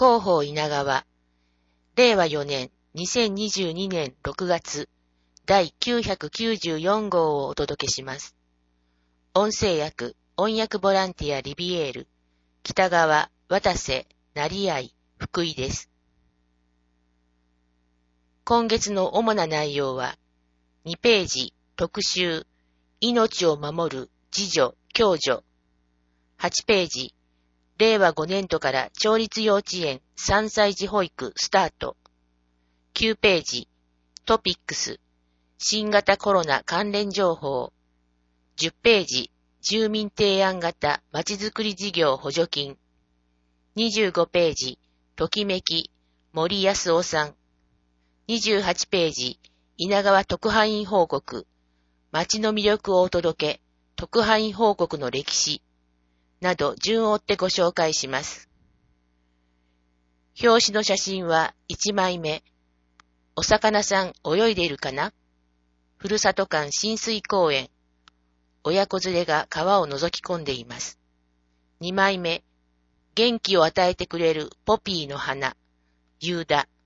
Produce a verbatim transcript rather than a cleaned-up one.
広報稲川、れいわよねんにせんにじゅうにねんろくがつだいきゅうひゃくきゅうじゅうよんごうをお届けします。音声訳、音訳ボランティアリビエール、北川、渡瀬、成合、福井です。今月の主な内容は、にページ、特集、命を守る自助、共助。はちページ、れいわごねんどから町立幼稚園さんさい児保育スタート。きゅうページ、トピックス、新型コロナ関連情報。じゅっページ、住民提案型まちづくり事業補助金。にじゅうごページ、ときめき、森康夫さん。にじゅうはちページ、稲川特派員報告。町の魅力をお届け、特派員報告の歴史。など順を追ってご紹介します。表紙の写真はいちまいめ。お魚さん泳いでいるかな？ふるさと館親水公園。親子連れが川を覗き込んでいます。にまいめ。元気を与えてくれるポピーの花。夕田。